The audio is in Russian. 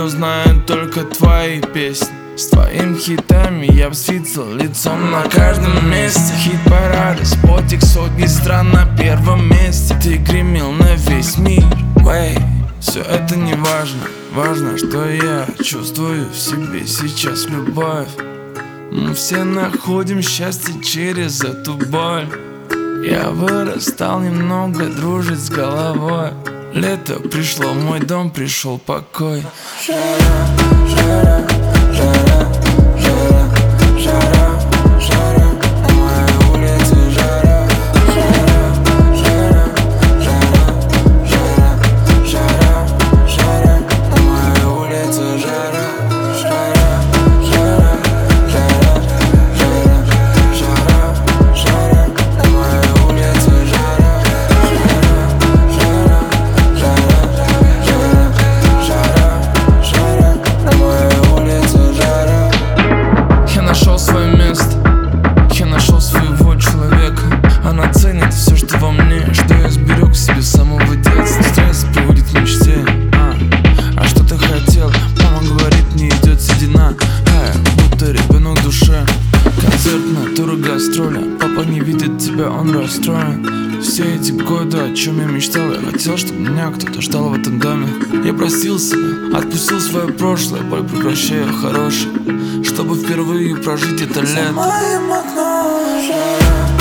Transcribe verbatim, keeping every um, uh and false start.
кто знает только твои песни. С твоими хитами я б светил лицом на каждом месте. Хит-парады, спотик, сотни стран на первом месте. Ты гремел на весь мир, wey. Все это не важно, важно, что я чувствую в себе сейчас любовь. Мы все находим счастье через эту боль. Я вырастал немного, дружить с головой. Лето пришло, в мой дом пришел покой. Жара, жара, жара, жара, жара, жара, на моей улице жара. Жара, жара, жара, жара, жара, жара, на моей улице жара. Жара, жара, жара, жара, жара, жара, на моей улице жара. Нашел свое место, я нашел своего человека. Она ценит все, что во мне, что я сберег себе с самого детства. Стресс приводит к мечте. А, а что ты хотел? Мама говорит, не идет седина. А, будто ребенок в душе. Концертная тура, гастроли. Папа не видит тебя, он расстроен. Все эти годы, о чем я мечтал, я хотел, чтобы меня кто-то ждал в этом доме. Я простил себя, отпустил свое прошлое, боль прекращаю хорошее, чтобы впервые прожить это лето. За моим окном жара.